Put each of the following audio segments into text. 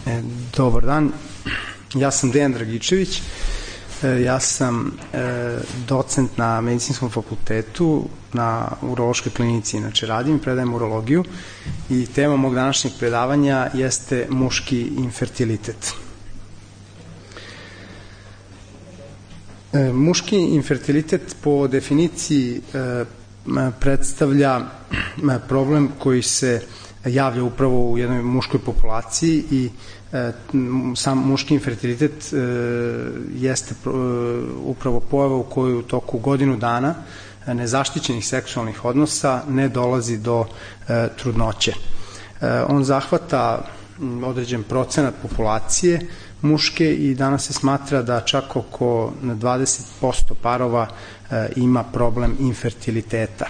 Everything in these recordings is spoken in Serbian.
Dobar dan, ja sam Dejan Dragičević, ja sam docent na Medicinskom fakultetu na urološkoj klinici, inače radim, predajem urologiju i tema mog današnjeg predavanja jeste muški infertilitet. Muški infertilitet po definiciji predstavlja problem koji se javlja upravo u jednoj muškoj populaciji i sam muški infertilitet jeste upravo pojava u kojoj u toku godinu dana nezaštićenih seksualnih odnosa ne dolazi do trudnoće. On zahvata određen procenat populacije muške i danas se smatra da čak oko 20% parova ima problem infertiliteta.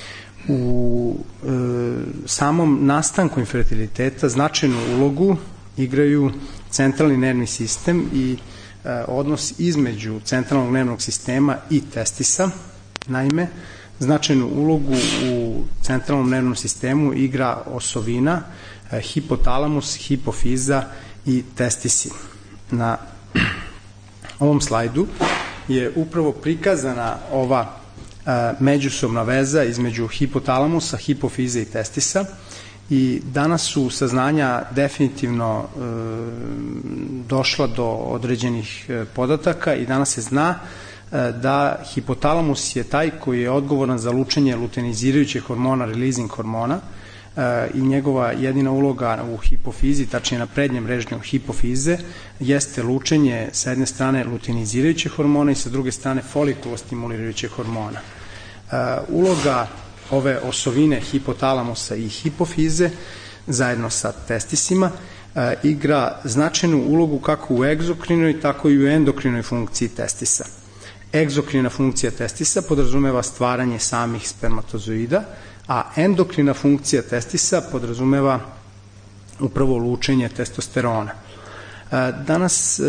U samom nastanku infertiliteta značajnu ulogu igraju centralni nervni sistem i odnos između centralnog nervnog sistema i testisa. Naime, značajnu ulogu u centralnom nervnom sistemu igra osovina, hipotalamus, hipofiza i testisi. Na ovom slajdu je upravo prikazana ova međusobna veza između hipotalamusa, hipofize i testisa i danas su saznanja definitivno došla do određenih podataka i danas se zna da hipotalamus je taj koji je odgovoran za lučenje luteinizirajućeg hormona, releasing hormona, i njegova jedina uloga u hipofizi, tačnije na prednjem režnju hipofize, jeste lučenje sa jedne strane luteinizirajućeg hormona i sa druge strane folikulostimulirajućeg hormona. Uloga ove osovine hipotalamusa i hipofize zajedno sa testisima igra značajnu ulogu kako u egzokrinoj, tako i u endokrinoj funkciji testisa. Egzokrina funkcija testisa podrazumeva stvaranje samih spermatozoida, a endokrina funkcija testisa podrazumeva upravo lučenje testosterona. Danas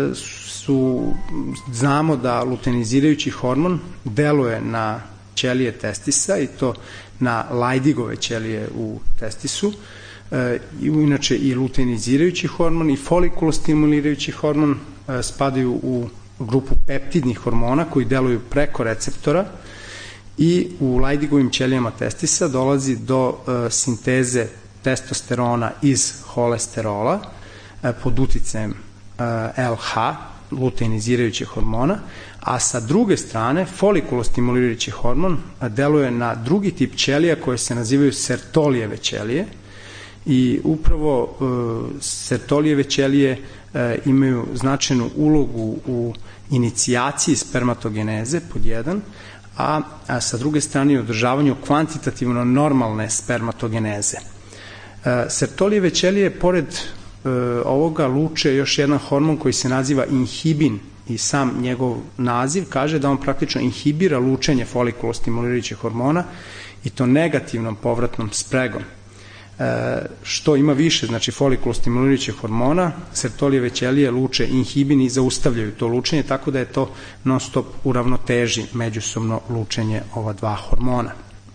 znamo da luteinizirajući hormon deluje na ćelije testisa i to na Leydigove ćelije u testisu, inače i luteinizirajući hormon i folikulostimulirajući hormon spadaju u grupu peptidnih hormona koji deluju preko receptora i u Leydigovim ćelijama testisa dolazi do sinteze testosterona iz holesterola pod uticajem LH, luteinizirajućeg hormona, a sa druge strane folikulostimulirajući hormon deluje na drugi tip ćelija koje se nazivaju Sertolijeve ćelije i upravo Sertolijeve ćelije imaju značajnu ulogu u inicijaciji spermatogeneze pod jedan, a sa druge strane i održavanju kvantitativno normalne spermatogeneze. Sertolijeve ćelije pored ovoga luče još jedan hormon koji se naziva inhibin i sam njegov naziv kaže da on praktično inhibira lučenje folikulostimulirajućeg hormona i to negativnom povratnom spregom. Što ima više, znači folikulostimulirajućeg hormona, Sertolijeve ćelije luče inhibin i zaustavljaju to lučenje, tako da je to non stop u ravnoteži međusobno lučenje ova dva hormona.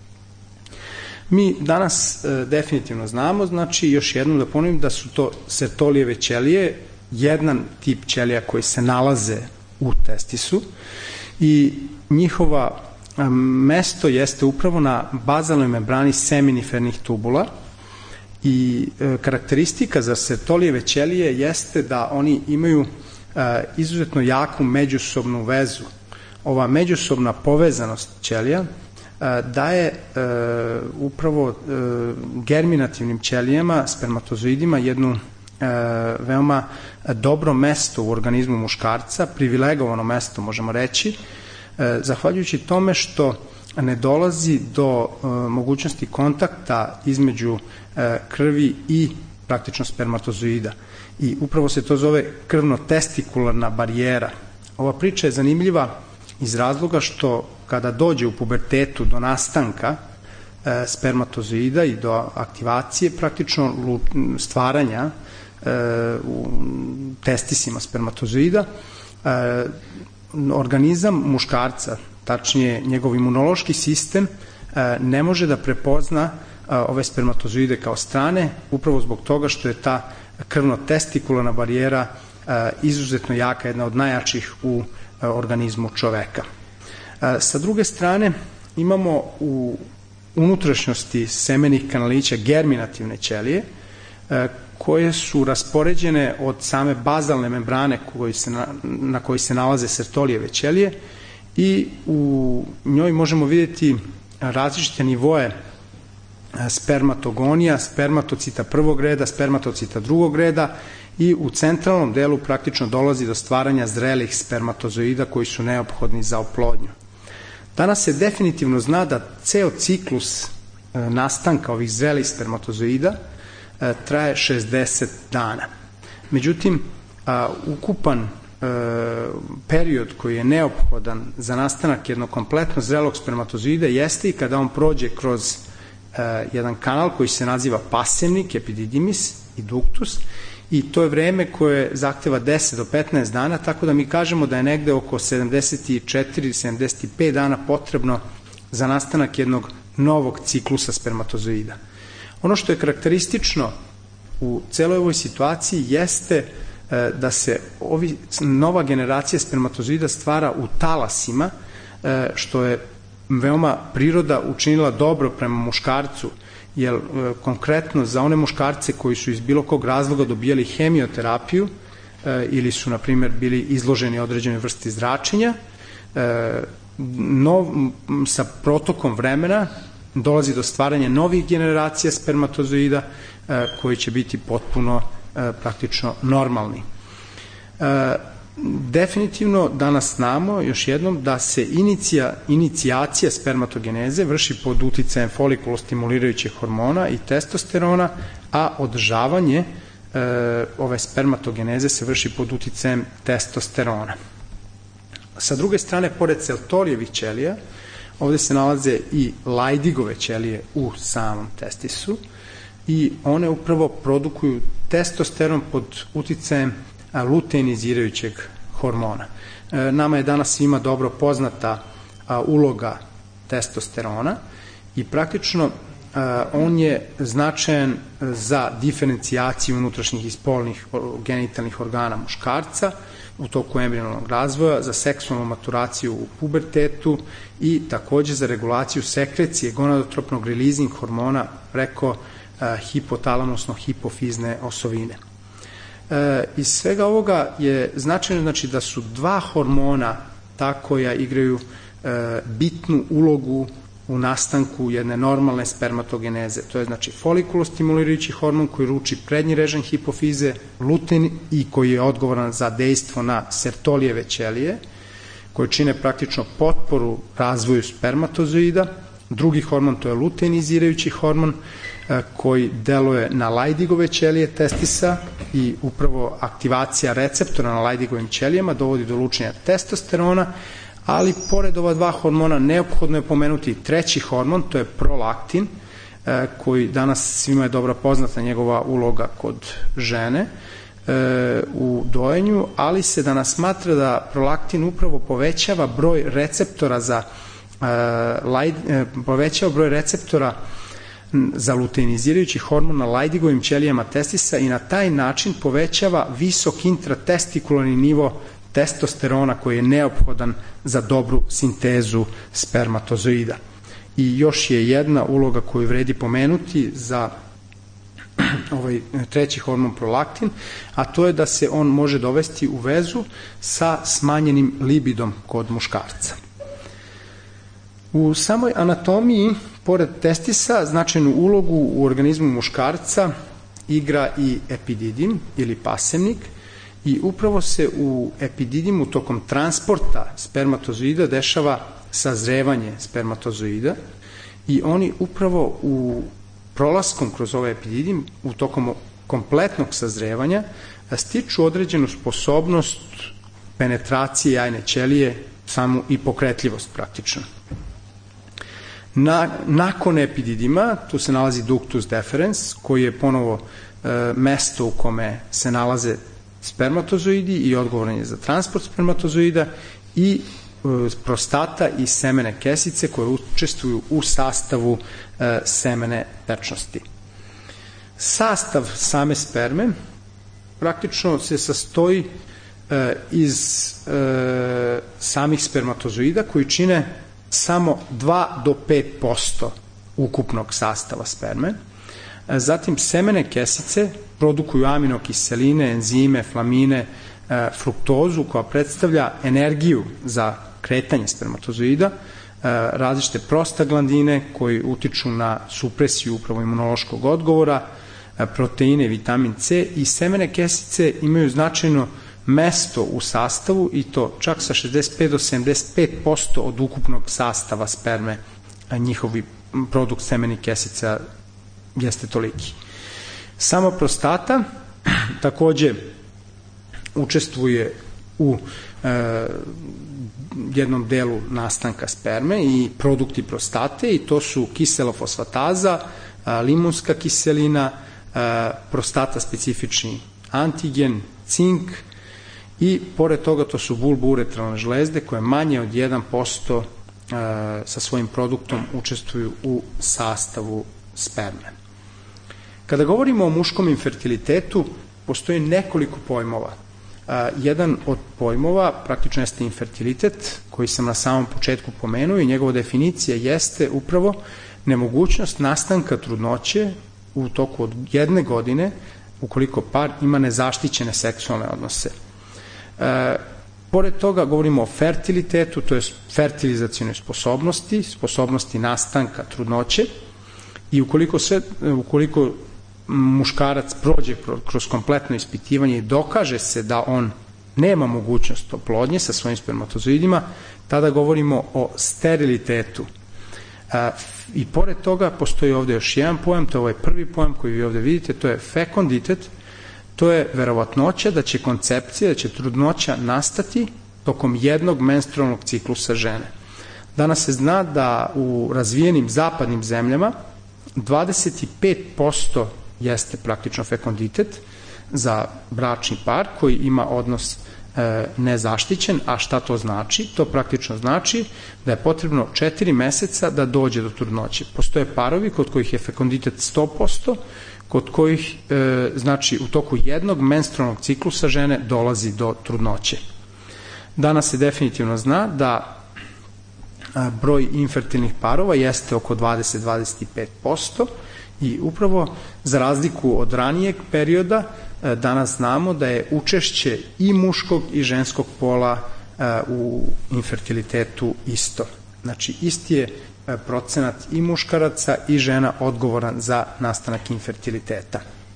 Mi danas definitivno znamo, znači još jednom da ponovim da su to Sertolijeve ćelije, jedan tip ćelija koji se nalaze u testisu i njihova mesto jeste upravo na bazalnoj membrani seminifernih tubula i karakteristika za Sertolijeve ćelije jeste da oni imaju izuzetno jaku međusobnu vezu. Ova međusobna povezanost ćelija daje upravo germinativnim ćelijama, spermatozoidima, jednu veoma dobro mesto u organizmu muškarca, privilegovano mesto možemo reći, zahvaljujući tome što ne dolazi do mogućnosti kontakta između krvi i praktično spermatozoida. I upravo se to zove krvno-testikularna barijera. Ova priča je zanimljiva iz razloga što kada dođe u pubertetu do nastanka spermatozoida i do aktivacije praktično stvaranja u testisima spermatozoida, organizam muškarca, tačnije njegov imunološki sistem, ne može da prepozna ove spermatozoide kao strane, upravo zbog toga što je ta krvno-testikularna barijera izuzetno jaka, jedna od najjačih u organizmu čoveka. Sa druge strane, imamo u unutrašnjosti semenih kanalića germinativne ćelije, koje su raspoređene od same bazalne membrane na kojoj se nalaze Sertolijeve ćelije i u njoj možemo vidjeti različite nivoe spermatogonija, spermatocita prvog reda, spermatocita drugog reda i u centralnom delu praktično dolazi do stvaranja zrelih spermatozoida koji su neophodni za oplodnju. Danas se definitivno zna da ceo ciklus nastanka ovih zrelih spermatozoida traje 60 dana. Međutim, ukupan period koji je neophodan za nastanak jednog kompletno zrelog spermatozoida jeste i kada on prođe kroz jedan kanal koji se naziva pasivnik, epididymis i ductus, i to je vreme koje zahteva 10 do 15 dana, tako da mi kažemo da je negde oko 74-75 dana potrebno za nastanak jednog novog ciklusa spermatozoida. Ono što je karakteristično u celoj ovoj situaciji jeste da se nova generacija spermatozoida stvara u talasima, što je veoma priroda učinila dobro prema muškarcu, jer konkretno za one muškarce koji su iz bilo kog razloga dobijali hemioterapiju ili su, na primjer, bili izloženi određenoj vrsti zračenja, sa protokom vremena dolazi do stvaranja novih generacija spermatozoida koji će biti potpuno praktično normalni. Definitivno danas znamo još jednom da se inicijacija spermatogeneze vrši pod uticajem folikulostimulirajućih hormona i testosterona, a održavanje ove spermatogeneze se vrši pod uticajem testosterona. Sa druge strane, pored Sertolijevih ćelija, ovde se nalaze i Leydigove ćelije u samom testisu i one upravo produkuju testosteron pod uticajem luteinizirajućeg hormona. Nama je danas svima dobro poznata uloga testosterona i praktično on je značajan za diferencijaciju unutrašnjih i spolnih genitalnih organa muškarca u toku embrionalnog razvoja, za seksualnu maturaciju u pubertetu i takođe za regulaciju sekrecije gonadotropnog releasing hormona preko hipotalamusno-hipofizne osovine. Iz svega ovoga je značajno znači da su dva hormona ta koja igraju bitnu ulogu u nastanku jedne normalne spermatogeneze. To je znači folikulostimulirajući hormon koji ruči prednji režim hipofize, lutein, i koji je odgovoran za dejstvo na Sertolijeve ćelije, koje čine praktično potporu razvoju spermatozoida. Drugi hormon, to je luteinizirajući hormon koji deluje na Leydigove ćelije testisa i upravo aktivacija receptora na Leydigovim ćelijama dovodi do lučenja testosterona, ali pored ova dva hormona neophodno je pomenuti treći hormon, to je prolaktin, koji danas svima je dobro poznata njegova uloga kod žene u dojenju, ali se danas smatra da prolaktin upravo povećava broj receptora za luteinizirajući hormon na Leydigovim ćelijama testisa i na taj način povećava visok intratestikularni nivo testosterona koji je neophodan za dobru sintezu spermatozoida. I još je jedna uloga koju vredi pomenuti za ovaj treći hormon prolaktin, a to je da se on može dovesti u vezu sa smanjenim libidom kod muškarca. U samoj anatomiji, pored testisa, značajnu ulogu u organizmu muškarca igra i epididim ili pasivnik i upravo se u epididimu tokom transporta spermatozoida dešava sazrevanje spermatozoida i oni upravo u prolaskom kroz ovaj epididim, u tokom kompletnog sazrevanja, stiču određenu sposobnost penetracije jajne ćelije, samu i pokretljivost praktično. Nakon epididima, tu se nalazi ductus deferens, koji je ponovo mesto u kome se nalaze spermatozoidi i odgovoran je za transport spermatozoida, i prostata i semene kesice koje učestvuju u sastavu semene tečnosti. Sastav same sperme praktično se sastoji iz samih spermatozoida koji čine samo 2 do 5% ukupnog sastava sperme. Zatim semene kesice produkuju aminokiseline, enzime, flamine, fruktozu koja predstavlja energiju za kretanje spermatozoida, različite prostaglandine koji utiču na supresiju upravo imunološkog odgovora, proteine, vitamin C, i semene kesice imaju značajno mesto u sastavu i to čak sa 65 do 75% od ukupnog sastava sperme, a njihovi produkt semenih kesica jeste toliki. Sama prostata takođe učestvuje u jednom delu nastanka sperme i produkti prostate, i to su kiselofosfataza, limunska kiselina, prostata specifični antigen, cink, i pored toga to su bulbouretralne žlezde koje manje od 1% sa svojim produktom učestvuju u sastavu sperme. Kada govorimo o muškom infertilitetu, postoji nekoliko pojmova. Jedan od pojmova praktično jeste infertilitet, koji sam na samom početku pomenuo, i njegova definicija jeste upravo nemogućnost nastanka trudnoće u toku od 1 godine ukoliko par ima nezaštićene seksualne odnose. Pored toga govorimo o fertilitetu, to je fertilizacionoj sposobnosti, sposobnosti nastanka trudnoće, i ukoliko muškarac prođe kroz kompletno ispitivanje i dokaže se da on nema mogućnost oplodnje sa svojim spermatozoidima, tada govorimo o sterilitetu. I pored toga postoji ovde još jedan pojam, to je ovaj prvi pojam koji vi ovde vidite, to je fekonditet. To je verovatnoća da će koncepcija, da će trudnoća nastati tokom jednog menstrualnog ciklusa žene. Danas se zna da u razvijenim zapadnim zemljama 25% jeste praktično fekonditet za bračni par koji ima odnos nezaštićen. A šta to znači? To praktično znači da je potrebno 4 meseca da dođe do trudnoće. Postoje parovi kod kojih je fekonditet 100%, kod kojih, znači, u toku jednog menstrualnog ciklusa žene dolazi do trudnoće. Danas se definitivno zna da broj infertilnih parova jeste oko 20-25%, i upravo za razliku od ranijeg perioda danas znamo da je učešće i muškog i ženskog pola u infertilitetu isto. Znači, isti je procenat i muškaraca i žena odgovoran za nastanak infertiliteta.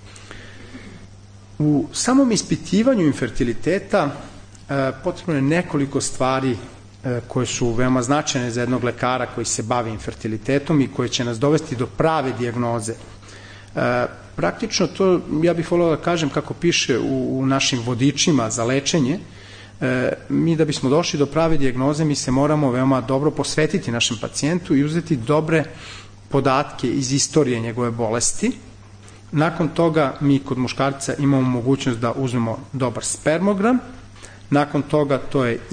U samom ispitivanju infertiliteta potrebno je nekoliko stvari koje su veoma značajne za jednog lekara koji se bavi infertilitetom i koje će nas dovesti do prave dijagnoze. Praktično to, ja bih voleo da kažem kako piše u našim vodičima za lečenje, mi da bismo došli do prave dijagnoze, mi se moramo veoma dobro posvetiti našem pacijentu i uzeti dobre podatke iz istorije njegove bolesti. Nakon toga mi kod muškarca imamo mogućnost da uzmemo dobar spermogram. Nakon toga to je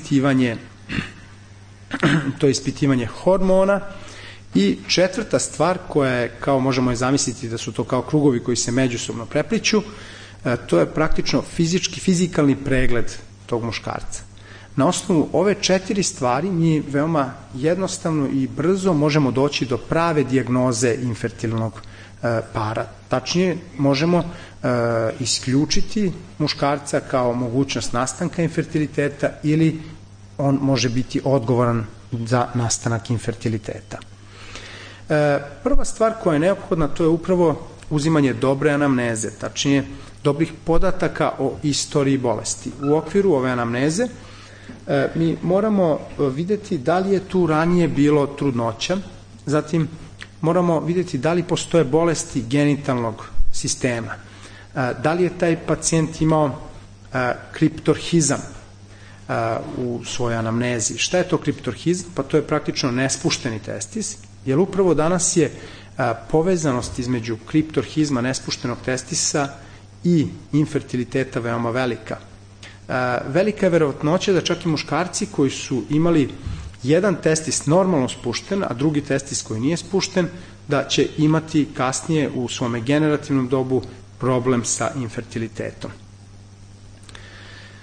ispitivanje hormona. I četvrta stvar koja je, kao možemo je zamisliti da su to kao krugovi koji se međusobno prepliću, to je praktično fizikalni pregled tog muškarca. Na osnovu ove 4 stvari mi veoma jednostavno i brzo možemo doći do prave dijagnoze infertilnog para. Tačnije, možemo isključiti muškarca kao mogućnost nastanka infertiliteta ili on može biti odgovoran za nastanak infertiliteta. Prva stvar koja je neophodna, to je upravo uzimanje dobre anamneze, tačnije dobrih podataka o istoriji bolesti. U okviru ove anamneze mi moramo videti da li je tu ranije bilo trudnoća, zatim moramo videti da li postoje bolesti genitalnog sistema, da li je taj pacijent imao kriptorhizam u svojoj anamnezi. Šta je to kriptorhizam? Pa to je praktično nespušteni testis, jer upravo danas je povezanost između kriptorhizma, nespuštenog testisa i infertiliteta veoma velika. Velika je verovatnoća da čak i muškarci koji su imali jedan testis normalno spušten, a drugi testis koji nije spušten, da će imati kasnije u svome generativnom dobu problem sa infertilitetom.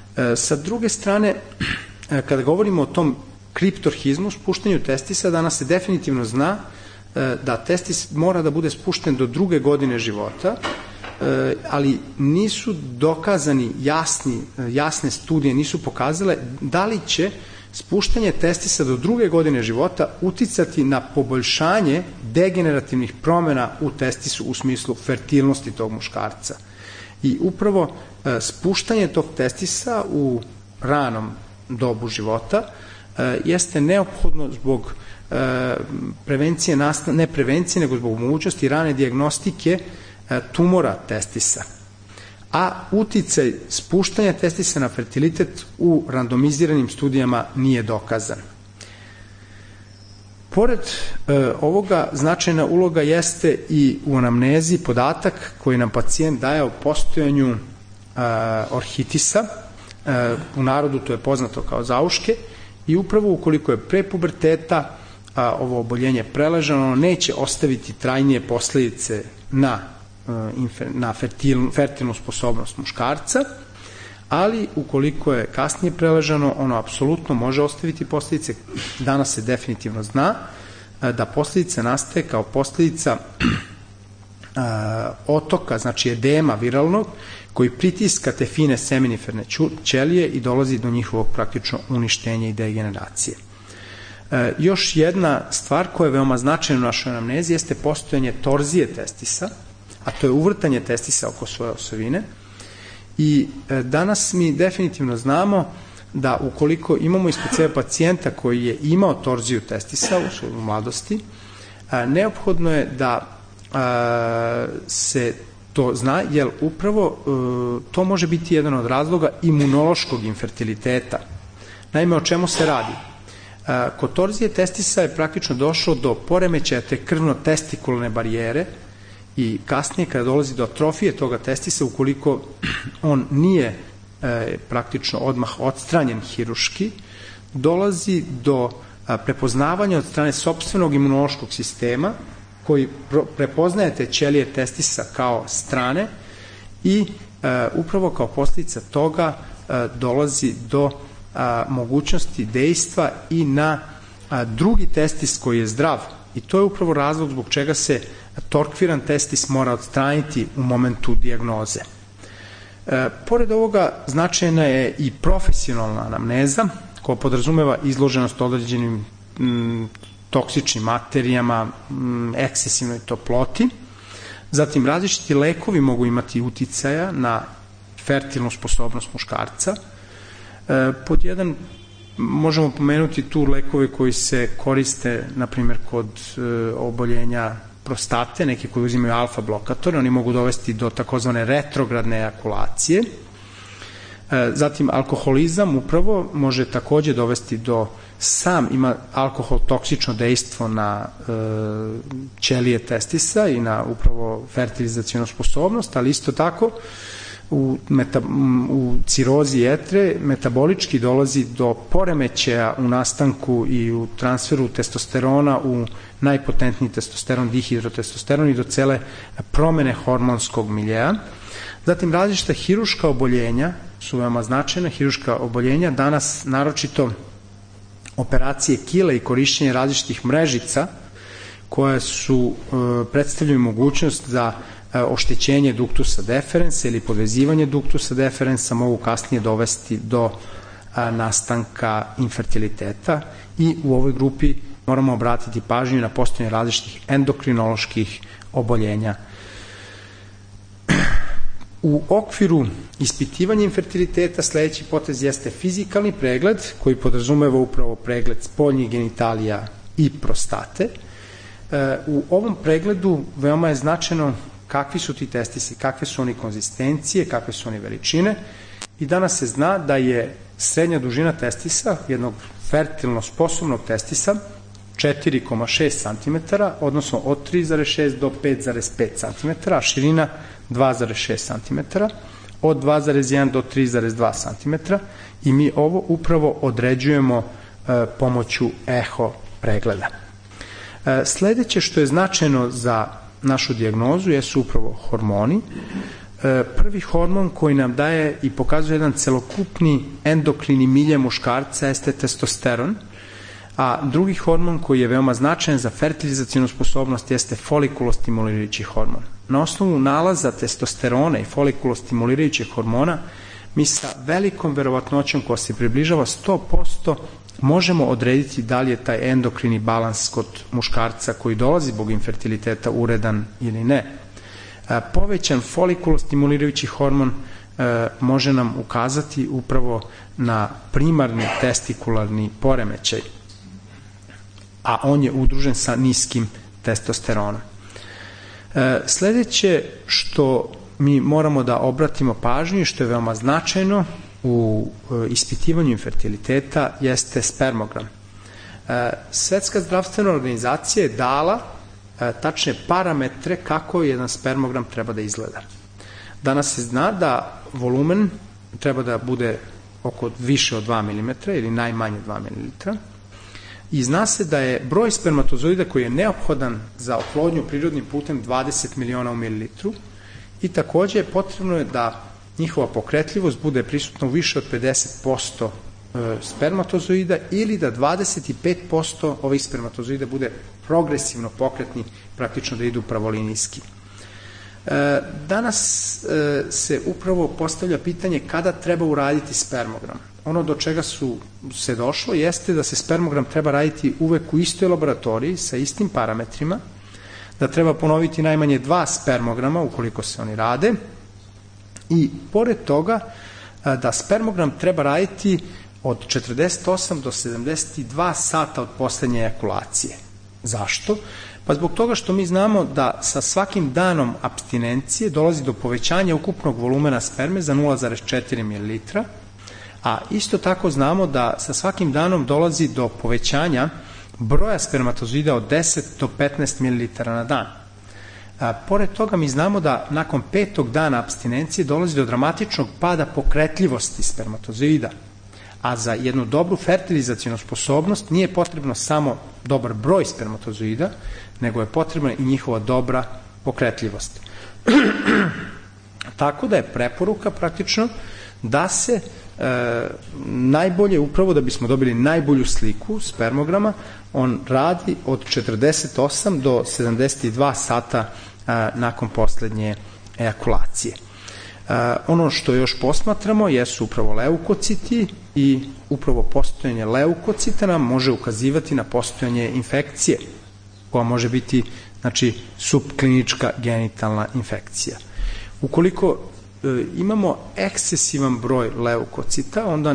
Sa druge strane, kada govorimo o tom kriptorhizmu, spuštanju testisa, danas se definitivno zna da testis mora da bude spušten do 2. godine života, ali nisu dokazani jasne studije, nisu pokazale da li će spuštanje testisa do 2. godine života uticati na poboljšanje degenerativnih promena u testisu u smislu fertilnosti tog muškarca. I upravo spuštanje tog testisa u ranom dobu života jeste neophodno zbog prevencije, ne prevencije, nego zbog mogućnosti rane dijagnostike tumora testisa. A uticaj spuštanja testisa na fertilitet u randomiziranim studijama nije dokazan. Pored ovoga, značajna uloga jeste i u anamnezi podatak koji nam pacijent daje o postojanju orhitisa, u narodu to je poznato kao zauške, i upravo ukoliko je pre puberteta ovo oboljenje preležano, neće ostaviti trajnije posledice na fertilnu sposobnost muškarca, ali ukoliko je kasnije preležano, ono apsolutno može ostaviti posledice. Danas se definitivno zna da posledica nastaje kao posledica otoka, znači edema viralnog, koji pritiska te fine seminiferne ćelije i dolazi do njihovog praktično uništenja i degeneracije. Još jedna stvar koja je veoma značajna u našoj anamnezi jeste postojanje torzije testisa, a to je uvrtanje testisa oko svoje osovine. I danas mi definitivno znamo da ukoliko imamo ispred sebe pacijenta koji je imao torziju testisa u svojoj mladosti, neophodno je da se to zna, jer upravo to može biti jedan od razloga imunološkog infertiliteta. Naime, o čemu se radi? Kod torzije testisa je praktično došlo do poremećaja te krvno-testikulne barijere i kasnije kada dolazi do atrofije toga testisa, ukoliko on nije praktično odmah odstranjen hiruški, dolazi do prepoznavanja od strane sopstvenog imunološkog sistema koji prepoznaje te ćelije testisa kao strane i upravo kao posljedica toga dolazi do mogućnosti dejstva i na drugi testis koji je zdrav. I to je upravo razlog zbog čega se torkviran testis mora odstraniti u momentu dijagnoze. Pored ovoga, značajna je i profesionalna anamneza koja podrazumeva izloženost određenim toksičnim materijama, ekscesivnoj toploti. Zatim, različiti lekovi mogu imati uticaja na fertilnu sposobnost muškarca. Pod jedan možemo pomenuti tu lekove koji se koriste, na primjer, kod oboljenja prostate, neki koji uzimaju alfa blokatore, oni mogu dovesti do takozvane retrogradne ejakulacije. Zatim, alkoholizam upravo može takođe dovesti do, sam ima alkohol toksično dejstvo na ćelije testisa i na upravo fertilizacijonu sposobnost, ali isto tako u cirozi jetre metabolički dolazi do poremećaja u nastanku i u transferu testosterona u najpotentniji testosteron, dihidrotestosteron, i do cele promene hormonskog miljeja. Zatim, različita hiruška oboljenja su veoma značajna. Hiruška oboljenja danas, naročito operacije kile i korišćenje različitih mrežica koje su predstavljaju mogućnost za oštećenje duktusa deferensa ili podvezivanje duktusa deferensa, mogu kasnije dovesti do nastanka infertiliteta, i u ovoj grupi moramo obratiti pažnju na postojanje različitih endokrinoloških oboljenja. U okviru ispitivanja infertiliteta sledeći potez jeste fizikalni pregled koji podrazumeva upravo pregled spoljnih genitalija i prostate. U ovom pregledu veoma je značajno kakvi su ti testisi, kakve su oni konzistencije, kakve su oni veličine, i danas se zna da je srednja dužina testisa, jednog fertilno sposobnog testisa, 4,6 cm, odnosno od 3,6 do 5,5 cm, a širina 2,6 cm, od 2,1 do 3,2 cm, i mi ovo upravo određujemo pomoću eho pregleda. Sledeće što je značajno za našu dijagnozu jesu upravo hormoni. prvi hormon koji nam daje i pokazuje jedan celokupni endokrini milje muškarca jeste testosteron, a drugi hormon koji je veoma značajan za fertilizacijnu sposobnost jeste folikulostimulirajući hormon. Na osnovu nalaza testosterona i folikulostimulirajućeg hormona mi sa velikom verovatnoćom koja se približava 100% možemo odrediti da li je taj endokrini balans kod muškarca koji dolazi zbog infertiliteta uredan ili ne. Povećan folikulostimulirajući hormon može nam ukazati upravo na primarni testikularni poremećaj, a on je udružen sa niskim testosteronom. Sledeće što mi moramo da obratimo pažnju i što je veoma značajno u ispitivanju infertiliteta jeste spermogram. Svetska zdravstvena organizacija je dala tačne parametre kako jedan spermogram treba da izgleda. Danas se zna da volumen treba da bude oko više od 2 mm ili najmanje 2 ml i zna se da je broj spermatozoida koji je neophodan za oplodnju prirodnim putem 20 miliona u mililitru i takođe potrebno je da njihova pokretljivost bude prisutna u više od 50% spermatozoida ili da 25% ovih spermatozoida bude progresivno pokretni, praktično da idu pravolinijski. Danas se upravo postavlja pitanje kada treba uraditi spermogram. Ono do čega se došlo jeste da se spermogram treba raditi uvek u istoj laboratoriji sa istim parametrima, da treba ponoviti najmanje 2 spermograma ukoliko se oni rade i pored toga da spermogram treba raditi od 48 do 72 sata od poslednje ejakulacije. Zašto? Pa zbog toga što mi znamo da sa svakim danom apstinencije dolazi do povećanja ukupnog volumena sperme za 0,4 ml, a isto tako znamo da sa svakim danom dolazi do povećanja broja spermatozoida od 10 do 15 ml na dan. Pored toga mi znamo da nakon 5. dana apstinencije dolazi do dramatičnog pada pokretljivosti spermatozoida, a za jednu dobru fertilizacijnu sposobnost nije potrebno samo dobar broj spermatozoida, nego je potrebna i njihova dobra pokretljivost. Tako da je preporuka praktično da se najbolje, upravo da bismo dobili najbolju sliku spermograma, on radi od 48 do 72 sata nakon poslednje ejakulacije. Ono što još posmatramo jesu upravo leukociti i upravo postojanje leukocita nam može ukazivati na postojanje infekcije, koja može biti, znači, subklinička genitalna infekcija. Ukoliko imamo ekscesivan broj leukocita, onda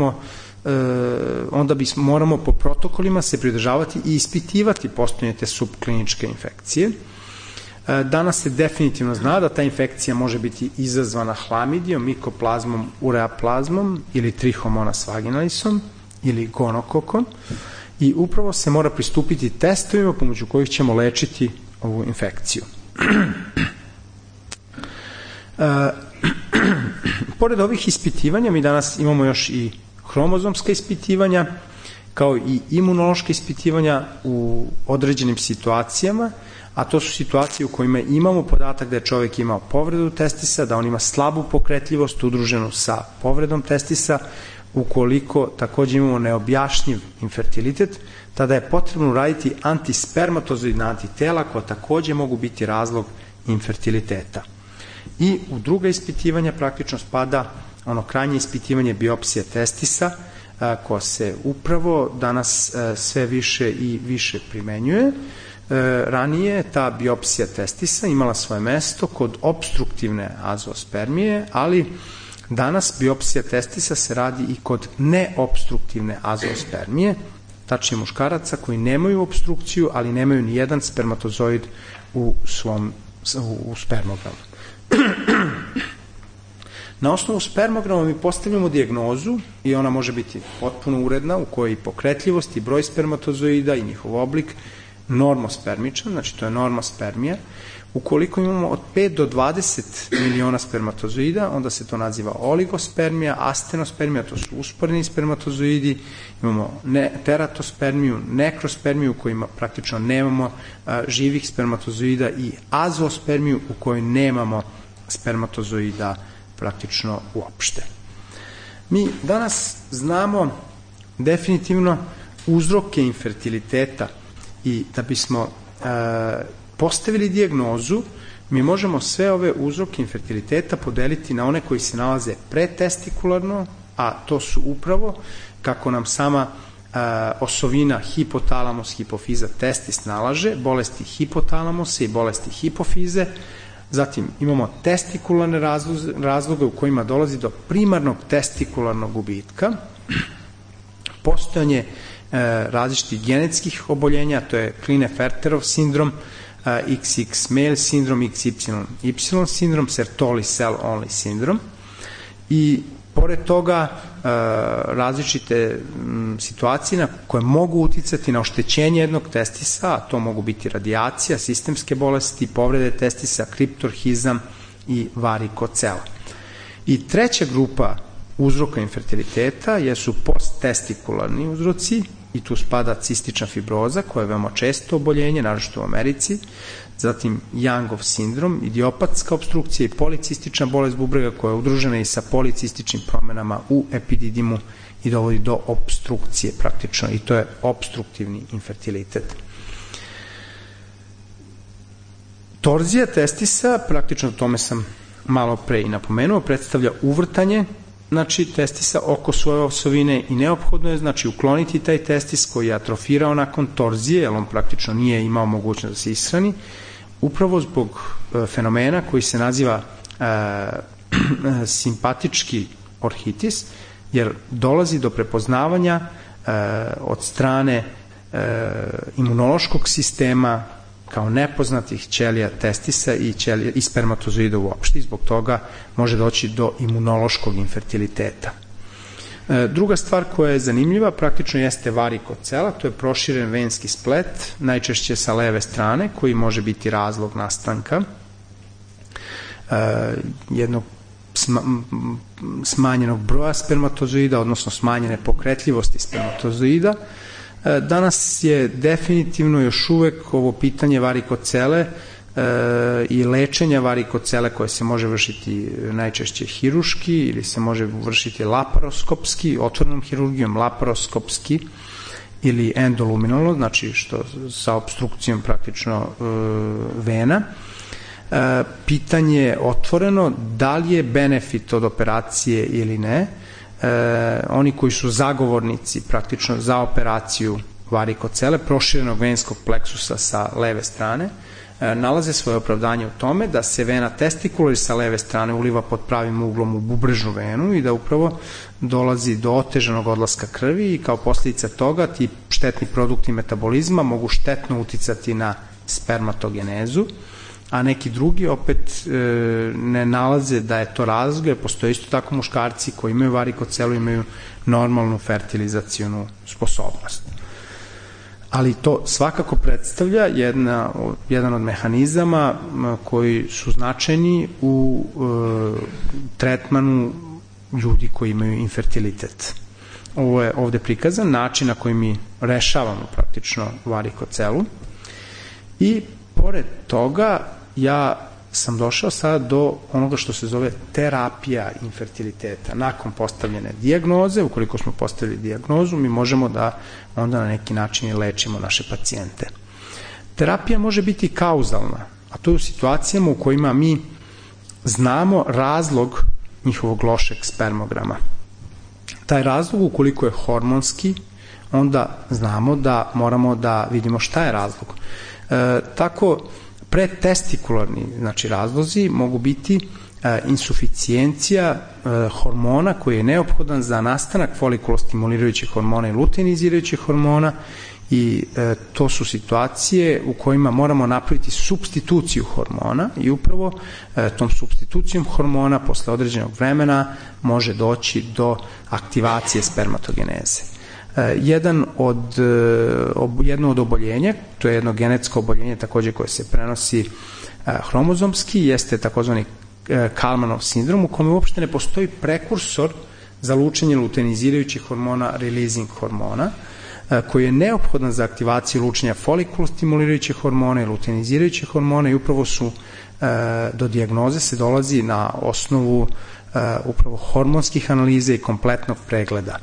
moramo po protokolima se pridržavati i ispitivati postojanje te subkliničke infekcije. Danas se definitivno zna da ta infekcija može biti izazvana hlamidijom, mikoplazmom, ureaplazmom ili trichomonas vaginalisom ili gonokokom i upravo se mora pristupiti testovima pomoću kojih ćemo lečiti ovu infekciju. Pored ovih ispitivanja, mi danas imamo još i hromozomska ispitivanja, kao i imunološka ispitivanja u određenim situacijama, a to su situacije u kojima imamo podatak da je čovjek imao povredu testisa, da on ima slabu pokretljivost udruženu sa povredom testisa. Ukoliko takođe imamo neobjašnjiv infertilitet, tada je potrebno uraditi antispermatozoidna antitela koja takođe mogu biti razlog infertiliteta. I u druga ispitivanja praktično spada ono krajnje ispitivanje biopsije testisa, koja se upravo danas sve više i više primenjuje. Ranije ta biopsija testisa imala svoje mesto kod obstruktivne azoospermije, ali danas biopsija testisa se radi i kod neobstruktivne azoospermije, tačnije muškaraca koji nemaju obstrukciju, ali nemaju ni jedan spermatozoid u spermogramu. Na osnovu spermograma mi postavljamo dijagnozu i ona može biti potpuno uredna, u kojoj i pokretljivost i broj spermatozoida i njihov oblik normospermičan, znači to je normospermija. Ukoliko imamo od 5 do 20 miliona spermatozoida, onda se to naziva oligospermija, astenospermija, to su usporeni spermatozoidi, imamo teratospermiju, nekrospermiju u kojima praktično nemamo živih spermatozoida i azoospermiju u kojoj nemamo spermatozoida praktično uopšte. Mi danas znamo definitivno uzroke infertiliteta i da bismo postavili dijagnozu, mi možemo sve ove uzroke infertiliteta podeliti na one koji se nalaze pretestikularno, a to su upravo, kako nam sama osovina hipotalamus, hipofiza, testis nalaže, bolesti hipotalamusa i bolesti hipofize. Zatim imamo testikularne razloge u kojima dolazi do primarnog testikularnog gubitka, postojanje različitih genetskih oboljenja, to je Klinefelterov sindrom, XX male sindrom, XY sindrom, Sertoli cell only sindrom, i pored toga različite situacije na koje mogu uticati na oštećenje jednog testisa, a to mogu biti radijacija, sistemske bolesti, povrede testisa, kriptorhizam i varikocela. I treća grupa uzroka infertiliteta jesu posttestikularni uzroci, i tu spada cistična fibroza, koja je veoma često oboljenje, naročito u Americi, zatim Youngov sindrom, idiopatska opstrukcija i policistična bolest bubrega, koja je udružena i sa policističnim promenama u epididimu i dovodi do opstrukcije praktično, i to je opstruktivni infertilitet. Torzija testisa, praktično o tome sam malo pre i napomenuo, predstavlja uvrtanje testisa oko svoje osovine i neophodno je ukloniti taj testis koji je atrofirao nakon torzije, jer on praktično nije imao mogućnost da se ishrani, upravo zbog fenomena koji se naziva simpatički orhitis, jer dolazi do prepoznavanja od strane imunološkog sistema kao nepoznatih ćelija testisa i spermatozoida uopšte, i zbog toga može doći do imunološkog infertiliteta. Druga stvar koja je zanimljiva praktično jeste varikocela, to je proširen venski splet, najčešće sa leve strane, koji može biti razlog nastanka jednog smanjenog broja spermatozoida, odnosno smanjene pokretljivosti spermatozoida. Danas je definitivno još uvek ovo pitanje varikocele i lečenja varikocele koje se može vršiti najčešće hiruški ili se može vršiti laparoskopski, otvorenom hirurgijom, laparoskopski ili endoluminalno, znači što sa obstrukcijom praktično vena. Pitanje je otvoreno da li je benefit od operacije ili ne. Oni koji su zagovornici praktično za operaciju varikocele, proširenog venskog pleksusa sa leve strane, nalaze svoje opravdanje u tome da se vena testikula sa leve strane uliva pod pravim uglom u bubrežnu venu i da upravo dolazi do otežanog odlaska krvi i kao posljedica toga ti štetni produkti metabolizma mogu štetno uticati na spermatogenezu, a neki drugi opet ne nalaze da je to razlog, jer postoje isto tako muškarci koji imaju varikocelu, imaju normalnu fertilizacionu sposobnost. Ali to svakako predstavlja jedan od mehanizama koji su značajni u tretmanu ljudi koji imaju infertilitet. Ovo je ovde prikazan način na koji mi rešavamo praktično varikocelu i pored toga ja sam došao sada do onoga što se zove terapija infertiliteta. Nakon postavljene dijagnoze, ukoliko smo postavili dijagnozu, mi možemo da onda na neki način i lečimo naše pacijente. Terapija može biti kauzalna, a to je u situacijama u kojima mi znamo razlog njihovog lošeg spermograma. Taj razlog, ukoliko je hormonski, onda znamo da moramo da vidimo šta je razlog. Tako, predtestikularni razlozi mogu biti insuficijencija hormona koji je neophodan za nastanak folikulostimulirajućih hormona i luteinizirajućih hormona i to su situacije u kojima moramo napraviti supstituciju hormona i upravo tom supstitucijom hormona posle određenog vremena može doći do aktivacije spermatogeneze. Jedno od oboljenja, to je jedno genetsko oboljenje takođe koje se prenosi hromozomski, jeste takozvani Kalmanov sindrom u kome uopšte ne postoji prekursor za lučenje luteinizirajućih hormona, releasing hormona. koji je neophodan za aktivaciju lučenja folikulostimulirajućih hormona i luteinizirajućih hormona i upravo su do dijagnoze se dolazi na osnovu upravo hormonskih analiza i kompletnog pregleda.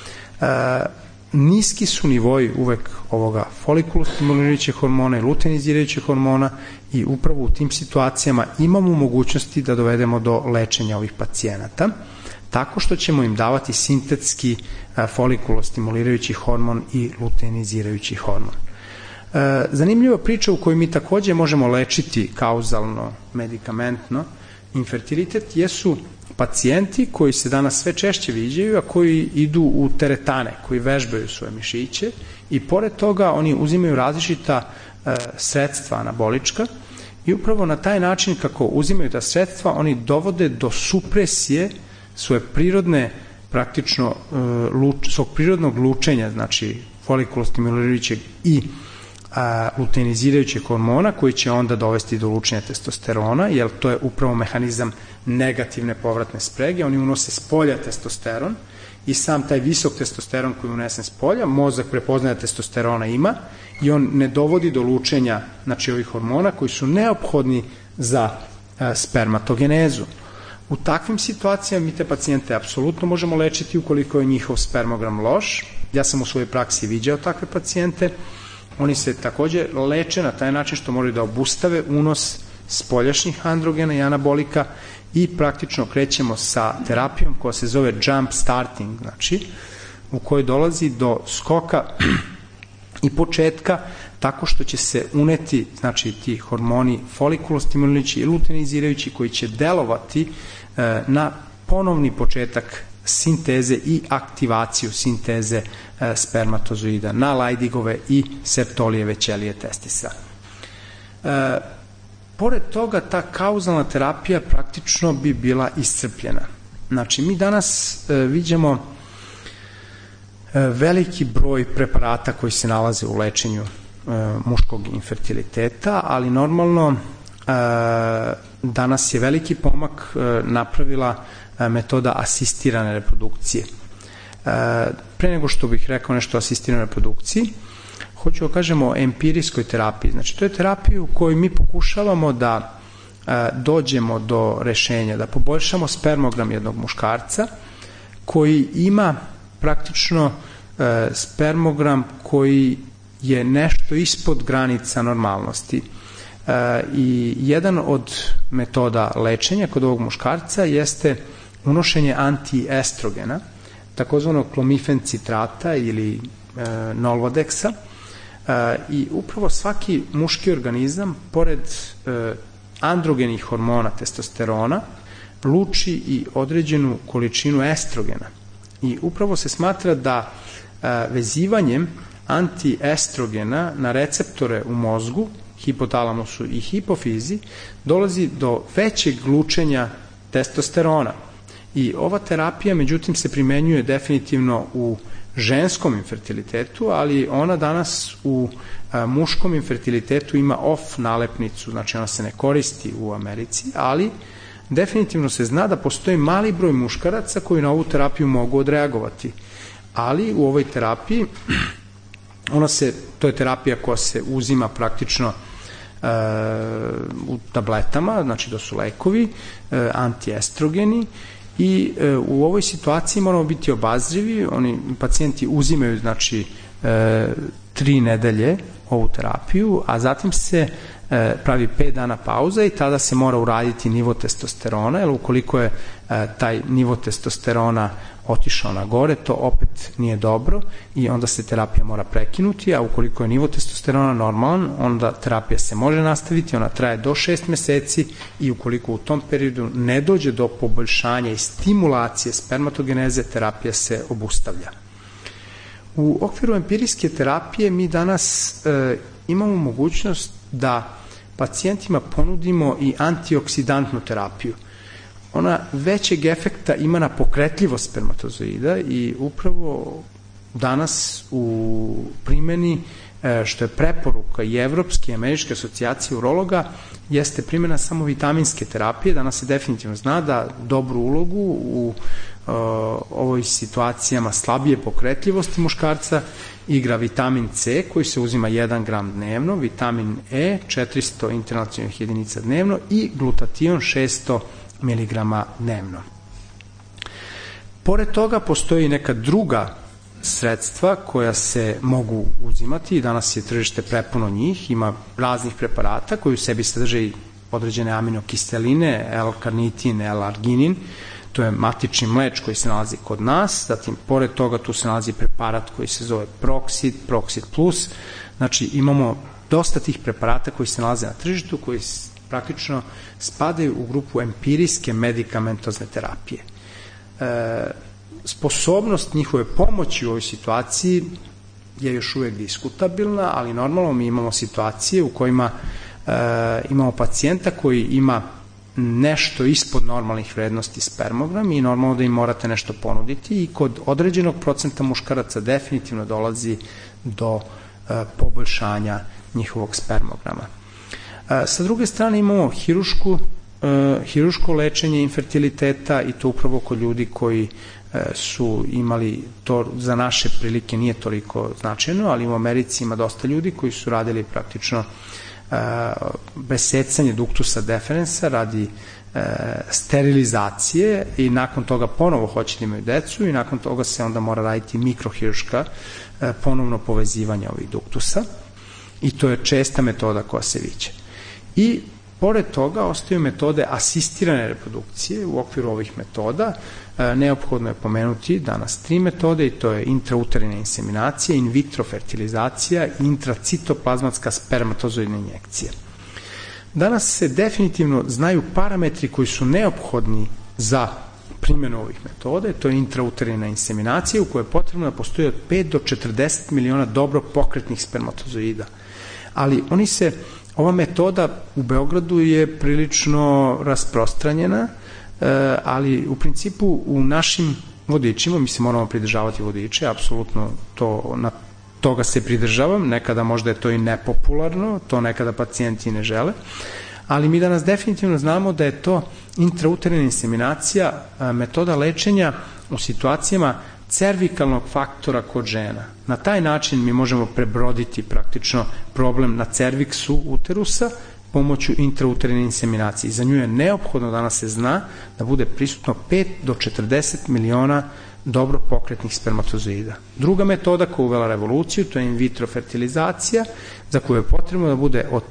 Niski su nivoji uvek ovoga folikulostimulirajućih hormona i luteinizirajućih hormona i upravo u tim situacijama imamo mogućnosti da dovedemo do lečenja ovih pacijenata tako što ćemo im davati sintetski folikulostimulirajući hormon i luteinizirajući hormon. Zanimljiva priča u kojoj mi takođe možemo lečiti kauzalno, medikamentno infertilitet jesu pacijenti koji se danas sve češće viđaju, a koji idu u teretane, koji vežbaju svoje mišiće i pored toga oni uzimaju različita sredstva anabolička i upravo na taj način kako uzimaju ta sredstva oni dovode do supresije svoje prirodne praktično svog prirodnog lučenja, znači folikulostimulirajućeg i luteinizirajućeg hormona koji će onda dovesti do lučenja testosterona, jer to je upravo mehanizam negativne povratne sprege. Oni unose s polja testosteron i sam taj visok testosteron koji je unesen s polja, mozak prepoznaje da testosterona ima i on ne dovodi do lučenja znači ovih hormona koji su neophodni za spermatogenezu. U takvim situacijama mi te pacijente apsolutno možemo lečiti ukoliko je njihov spermogram loš. Ja sam u svojoj praksi viđao takve pacijente. Oni se takođe leče na taj način što moraju da obustave unos spoljašnjih androgena i anabolika i praktično krećemo sa terapijom koja se zove jump starting, znači u kojoj dolazi do skoka i početka tako što će se uneti znači ti hormoni folikulostimulirajući i luteinizirajući koji će delovati na ponovni početak sinteze i aktivaciju sinteze spermatozoida na Leydigove i Sertolijeve ćelije testisa. Pored toga, ta kauzalna terapija praktično bi bila iscrpljena. Znači, mi danas viđamo veliki broj preparata koji se nalaze u lečenju muškog infertiliteta, ali normalno danas je veliki pomak napravila metoda asistirane reprodukcije. Pre nego što bih rekao nešto o asistiranoj reprodukciji, hoću da kažemo o empirijskoj terapiji. Znači, to je terapija u kojoj mi pokušavamo da dođemo do rešenja, da poboljšamo spermogram jednog muškarca koji ima praktično spermogram koji je nešto ispod granica normalnosti. I jedan od metoda lečenja kod ovog muškarca jeste unošenje antiestrogena, takozvanog klomifen citrata ili nolvadeksa, i upravo svaki muški organizam, pored androgenih hormona testosterona, luči i određenu količinu estrogena. I upravo se smatra da vezivanjem antiestrogena na receptore u mozgu, hipotalamusu i hipofizi, dolazi do većeg lučenja testosterona. I ova terapija, međutim, se primenjuje definitivno u ženskom infertilitetu, ali ona danas u muškom infertilitetu ima off nalepnicu, znači ona se ne koristi u Americi, ali definitivno se zna da postoji mali broj muškaraca koji na ovu terapiju mogu odreagovati. Ali u ovoj terapiji, to je terapija koja se uzima praktično u tabletama, znači da su lekovi, antiestrogeni, i u ovoj situaciji moramo biti obazrivi. Pacijenti uzimaju znači 3 nedelje ovu terapiju, a zatim se pravi 5 dana pauza i tada se mora uraditi nivo testosterona, jer ukoliko je taj nivo testosterona otišao na gore, to opet nije dobro i onda se terapija mora prekinuti, a ukoliko je nivo testosterona normalan, onda terapija se može nastaviti, ona traje do 6 meseci i ukoliko u tom periodu ne dođe do poboljšanja i stimulacije spermatogeneze, terapija se obustavlja. U okviru empirijske terapije mi danas imamo mogućnost da pacijentima ponudimo i antioksidantnu terapiju. Ona većeg efekta ima na pokretljivost spermatozoida i upravo danas u primjeni, što je preporuka i Evropske i Američke asocijacije urologa, jeste primjena samo vitaminske terapije. Danas se definitivno zna da dobru ulogu u ovoj situacijama slabije pokretljivosti muškarca igra vitamin C koji se uzima 1 gram dnevno, vitamin E 400 internacionalnih jedinica dnevno i glutation 600 mg dnevno. Pored toga postoji neka druga sredstva koja se mogu uzimati i danas je tržište prepuno njih, ima raznih preparata koji u sebi sadrže i određene aminokiseline, L-karnitin, L-arginin, to je matični mleč koji se nalazi kod nas, zatim pored toga tu se nalazi preparat koji se zove Proxid, Proxid Plus, znači imamo dosta tih preparata koji se nalaze na tržištu, koji praktično spadaju u grupu empirijske medikamentozne terapije. Sposobnost njihove pomoći u ovoj situaciji je još uvek diskutabilna, ali normalno mi imamo situacije u kojima imamo pacijenta koji ima nešto ispod normalnih vrednosti spermogram i normalno da im morate nešto ponuditi i kod određenog procenta muškaraca definitivno dolazi do poboljšanja njihovog spermograma. Sa druge strane imamo hiruško lečenje infertiliteta i to upravo kod ljudi koji su imali, to za naše prilike nije toliko značajno, ali u Americi ima dosta ljudi koji su radili praktično besecanje duktusa deferensa radi sterilizacije i nakon toga ponovo hoće da imaju decu i nakon toga se onda mora raditi mikrohiruška ponovno povezivanje ovih duktusa i to je česta metoda koja se viđa. I pored toga ostaju metode asistirane reprodukcije. U okviru ovih metoda neophodno je pomenuti danas 3 metode i to je intrauterina inseminacija, in vitro fertilizacija i intracitoplazmatska spermatozoidna injekcija. Danas se definitivno znaju parametri koji su neophodni za primjenu ovih metoda, to je intrauterina inseminacija u kojoj je potrebno da postoji od 5 do 40 miliona dobro pokretnih spermatozoida. Ali ova metoda u Beogradu je prilično rasprostranjena, ali u principu u našim vodičima, mi se moramo pridržavati vodiče, apsolutno toga se pridržavam, nekada možda je to i nepopularno, to nekada pacijenti ne žele, ali mi danas definitivno znamo da je to intrauterina inseminacija metoda lečenja u situacijama cervikalnog faktora kod žena. Na taj način mi možemo prebroditi praktično problem na cerviksu uterusa pomoću intrauterine inseminacije. Za nju je neophodno, danas se zna, da bude prisutno 5 do 40 miliona dobro pokretnih spermatozoida. Druga metoda koja uvela revoluciju, to je in vitro fertilizacija, za koju je potrebno da bude od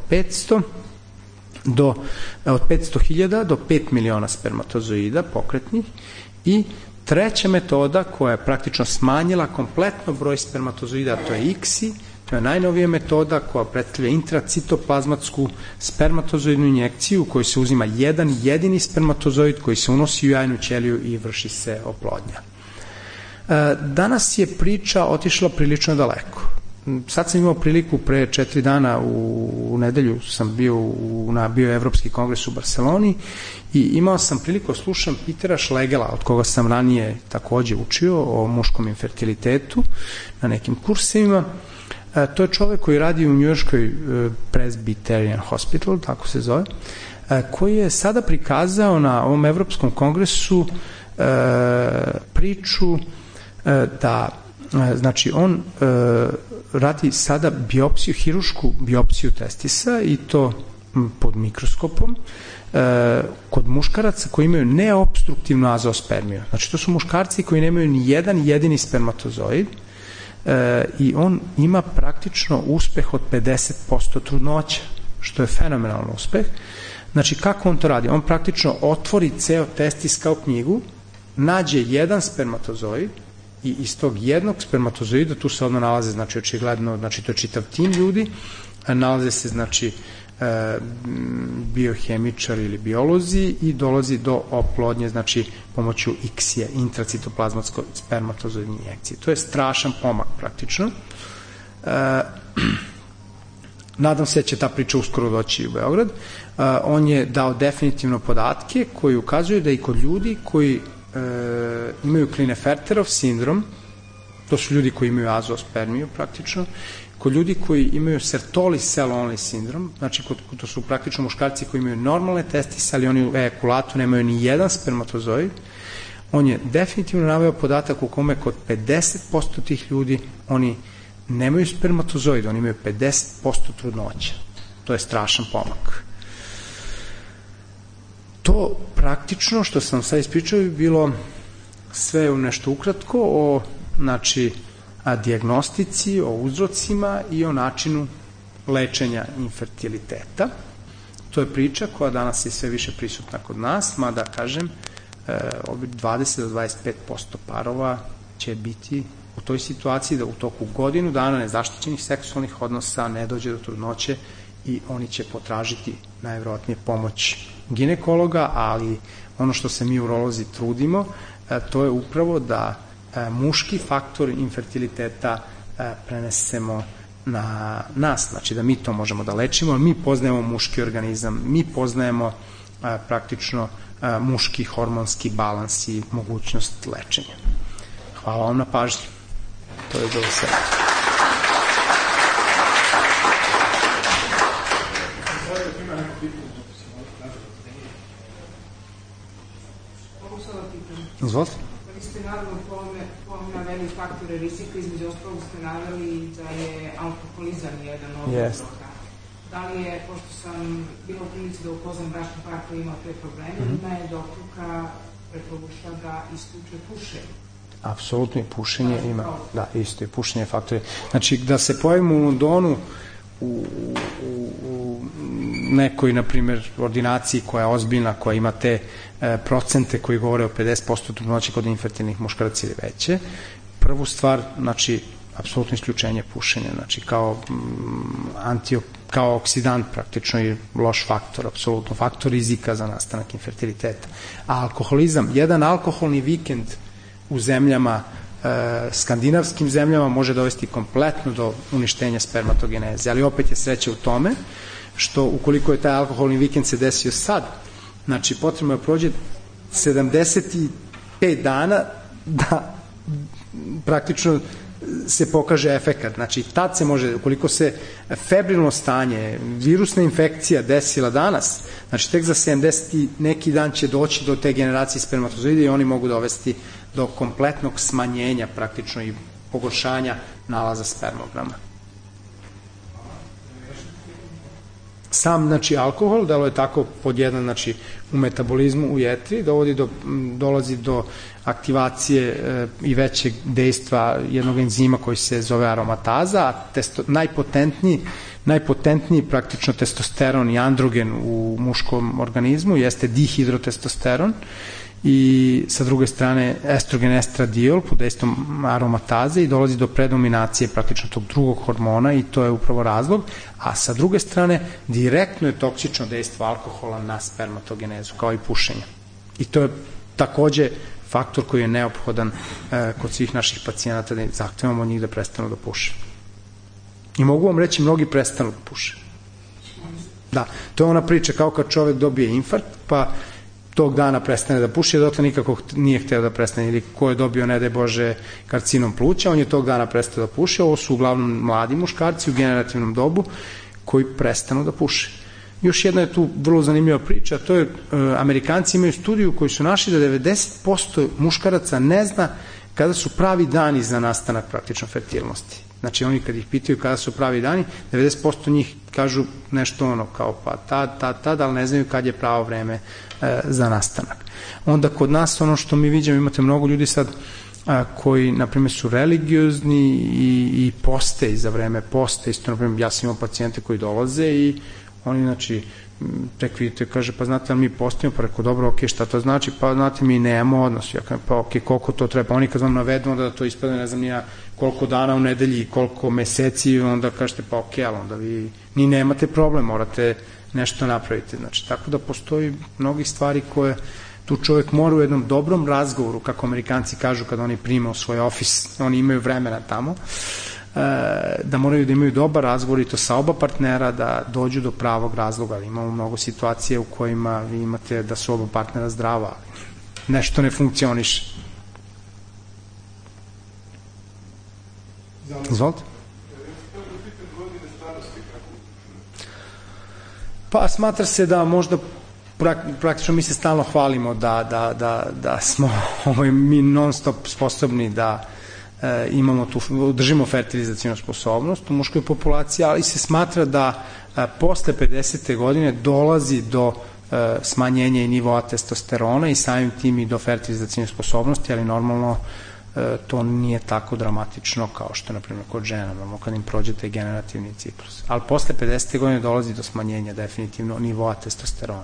500.000 do 5 miliona spermatozoida pokretnih i treća metoda koja je praktično smanjila kompletno broj spermatozoida, to je ICSI, to je najnovija metoda koja predstavlja intracitoplazmatsku spermatozoidnu injekciju u kojoj se uzima jedan jedini spermatozoid koji se unosi u jajnu ćeliju i vrši se oplodnja. Danas je priča otišla prilično daleko. Sad sam imao priliku pre 4 dana u nedelju sam bio na Bioevropski kongres u Barceloni i imao sam priliku slušam Petera Schlegela, od koga sam ranije takođe učio o muškom infertilitetu na nekim kursevima. To je čovek koji radi u njujorškoj Presbyterian Hospital, tako se zove, koji je sada prikazao na ovom Evropskom kongresu priču da znači on radi sada hirušku biopsiju testisa i to pod mikroskopom kod muškaraca koji imaju neobstruktivnu azoospermiju. Znači to su muškarci koji nemaju ni jedan jedini spermatozoid i on ima praktično uspeh od 50% trudnoća, što je fenomenalan uspeh. Znači kako on to radi? On praktično otvori ceo testis kao knjigu, nađe jedan spermatozoid i iz tog jednog spermatozoida tu se odmah nalaze, znači očigledno, znači to je čitav tim ljudi, nalaze se znači biohemičari ili biolozi i dolazi do oplodnje, znači pomoću ICSI-a, intracitoplazmatsko spermatozoidne injekcije. To je strašan pomak praktično. Nadam se da će ta priča uskoro doći u Beograd. On je dao definitivno podatke koji ukazuju da i kod ljudi koji imaju Klinefelterov sindrom, to su ljudi koji imaju azoospermiju praktično, kod ljudi koji imaju Sertoli cell only sindrom, znači to su praktično muškarci koji imaju normalne testise, ali oni u ejakulatu nemaju ni jedan spermatozoid, on je definitivno naveo podatak u kome kod 50% tih ljudi oni nemaju spermatozoid, oni imaju 50% trudnoća. To je strašan pomak. To praktično, što sam sad ispričao, bi bilo sve u nešto ukratko o, znači, dijagnostici, o uzrocima i o načinu lečenja infertiliteta. To je priča koja danas je sve više prisutna kod nas, mada, kažem, 20 do 25% parova će biti u toj situaciji da u toku godinu dana nezaštićenih seksualnih odnosa ne dođe do trudnoće i oni će potražiti najverovatnije pomoć ginekologa, ali ono što se mi urolozi trudimo, to je upravo da muški faktor infertiliteta prenesemo na nas, znači da mi to možemo da lečimo, mi poznajemo muški organizam, mi poznajemo praktično muški hormonski balans i mogućnost lečenja. Hvala vam na pažnji. To je bilo sve. Izvolite. Vi ste naravno naveli faktore rizika, između ostalog ste naveli da je alkoholizam jedan od uzroka. Da li je, pošto sam bila u prilici da upoznam bračni par koji ima te probleme, ima je doktorka preporučila da isključe pušenje. Apsolutno i pušenje ima, da, isto i pušenje je faktor. Znači, da se pojavimo u Londonu u nekoj, na primjer, ordinaciji koja je ozbiljna, koja ima te procente koji govore o 50% trudnoće kod infertilnih muškaraca ili veće, prvu stvar, znači, apsolutno isključenje pušenja, znači, kao oksidant praktično i loš faktor, apsolutno, faktor rizika za nastanak infertiliteta. A alkoholizam, jedan alkoholni vikend u zemljama, skandinavskim zemljama može dovesti kompletno do uništenja spermatogeneze, ali opet je sreća u tome što ukoliko je taj alkoholni vikend se desio sad, znači potrebno je prođe 75 dana da praktično se pokaže efekat. Znači tad se može, ukoliko se febrilno stanje, virusna infekcija desila danas, znači tek za 70 neki dan će doći do te generacije spermatozoida i oni mogu dovesti do kompletnog smanjenja praktično i pogoršanja nalaza spermograma. Sam, znači, alkohol, delo je tako pod jedan, znači, u metabolizmu u jetri, dolazi do aktivacije i većeg dejstva jednog enzima koji se zove aromataza, a najpotentniji praktično testosteron i androgen u muškom organizmu jeste dihidrotestosteron i sa druge strane estrogen estradiol pod dejstvom aromataze i dolazi do predominacije praktično tog drugog hormona i to je upravo razlog, a sa druge strane direktno je toksično dejstvo alkohola na spermatogenezu kao i pušenje. I to je takođe faktor koji je neophodan kod svih naših pacijenata da zahtevamo od njih da prestanu da puše. I mogu vam reći, mnogi prestanu da puše. Da, to je ona priča kao kad čovek dobije infarkt, pa tog dana prestane da puši, a dotle nikako nije hteo da prestane, ili ko je dobio, ne daj Bože, karcinom pluća, on je tog dana prestao da puši. Ovo su uglavnom mladi muškarci u generativnom dobu koji prestanu da puše. Još jedna je tu vrlo zanimljiva priča, to je, Amerikanci imaju studiju koji su našli da 90% muškaraca ne zna kada su pravi dani za nastanak praktično fertilnosti. Znači oni kad ih pitaju kada su pravi dani, 90% njih kažu nešto ono kao pa tad, ali ne znaju kad je pravo vreme za nastanak. Onda kod nas ono što mi vidimo, imate mnogo ljudi sad koji, na primjer, su religiozni i poste i za vreme poste, isto, na primjer, ja sam imao pacijente koji dolaze i oni, znači, tek vidite, kaže, pa znate li mi postimo, pa rekao, dobro, ok, šta to znači, pa znate, mi nemamo odnos, ja kažem, pa ok, koliko to treba, oni kad vam navedu, onda to ispada, ne znam, nija koliko dana u nedelji, koliko meseci, onda kažete, pa ok, ali onda vi ni nemate problem, morate nešto napraviti, znači, tako da postoji mnogih stvari koje tu čovjek mora u jednom dobrom razgovoru, kako Amerikanci kažu kad oni prime u svoj ofis, oni imaju vremena tamo, da moraju da imaju dobar razgovor i to sa oba partnera da dođu do pravog razloga. Imamo mnogo situacije u kojima vi imate da su oba partnera zdrava, ali nešto ne funkcioniše. Izvolite. Pa smatra se da možda praktično mi se stalno hvalimo da smo mi non stop sposobni da držimo fertilizacijnu sposobnost u muškoj populaciji, ali se smatra da posle 50. godine dolazi do smanjenja i nivoa testosterona i samim tim i do fertilizacijne sposobnosti, ali normalno to nije tako dramatično kao što je, na primjer, kod žena, kad im prođe taj generativni ciklus. Ali posle 50. godine dolazi do smanjenja definitivno nivoa testosterona.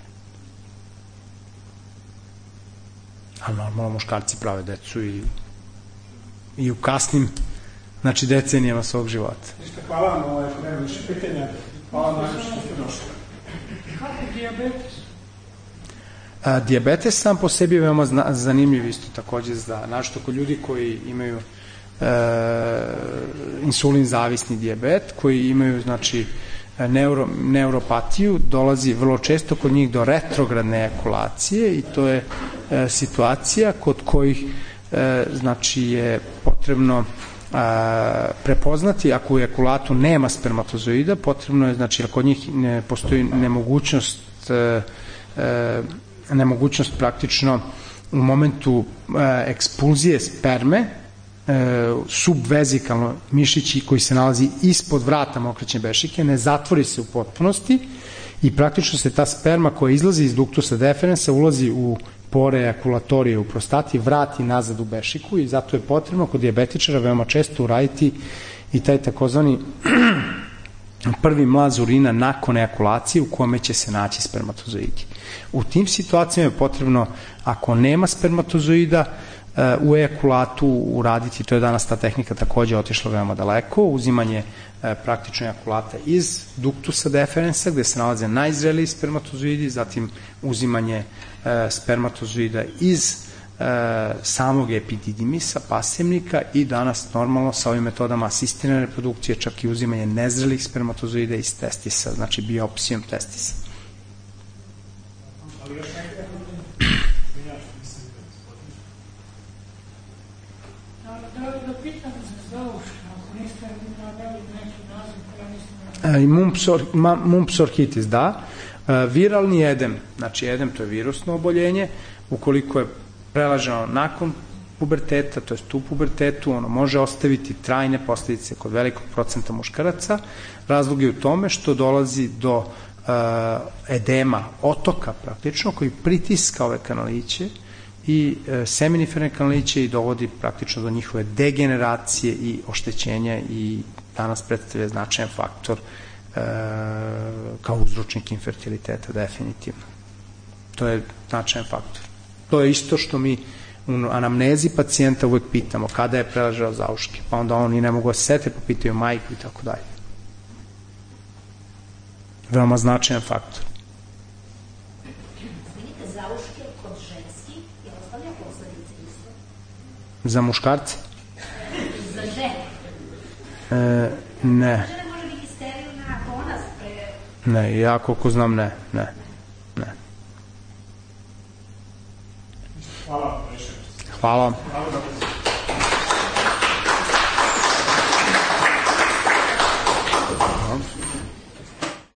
Ali normalno muškarci prave decu i u kasnim, znači, decenijama svog života. Hvala vam, ako nema više pitanja. Hvala vam što ste došli. Kako je dijabetes? Dijabetes sam po sebi je veoma zanimljiv isto takođe, našto kod ljudi koji imaju insulin zavisni dijabet, koji imaju, znači, neuropatiju, dolazi vrlo često kod njih do retrogradne ejakulacije i to je situacija kod kojih, znači, je potrebno prepoznati ako u ejakulatu nema spermatozoida, potrebno je, znači, kod njih ne postoji nemogućnost praktično u momentu ekspulzije sperme, subvezikalno mišići koji se nalazi ispod vrata mokraćne bešike ne zatvori se u potpunosti i praktično se ta sperma koja izlazi iz duktusa deferensa ulazi u pore ejakulatorije u prostati, vrati nazad u bešiku i zato je potrebno kod dijabetičara veoma često uraditi i taj takozvani prvi mlaz urina nakon ejakulacije u kome će se naći spermatozoidi. U tim situacijama je potrebno, ako nema spermatozoida u ejakulatu, uraditi, to je danas ta tehnika takođe otišla veoma daleko, uzimanje praktično ejakulata iz duktusa deferensa gde se nalaze najzreliji spermatozoidi, zatim uzimanje spermatozoida iz samog epididimisa, pasivnika i danas normalno sa ovim metodama asistirane reprodukcije čak i uzimanje nezrelih spermatozoida iz testisa, znači biopsijom testisa. Da pitam za zauška, ako niste naveli neki naziv koja mislim... Mumpsorhitis, da. Viralni edem, znači edem to je virusno oboljenje, ukoliko je prelaženo nakon puberteta, to jest u pubertetu, ono može ostaviti trajne posledice kod velikog procenta muškaraca. Razlog je u tome što dolazi do edema, otoka praktično, koji pritiska ove kanaliće i seminiferne kanaliće i dovodi praktično do njihove degeneracije i oštećenja i danas predstavlja značajan faktor kao uzročnik infertiliteta, definitivno. To je značajan faktor. To je isto što mi u anamnezi pacijenta uvek pitamo kada je prelažao zauške, pa onda oni ne mogu osjetiti, pa pitaju majku i tako dalje. Veoma značajan faktor. Izvinite, zauške kod ženski je ostavlja posledice isto? Za muškarce? Za žene? Ne. Žene može biti sterilna ako ona pre... Ne, ja koliko znam ne. Hvala. Hvala.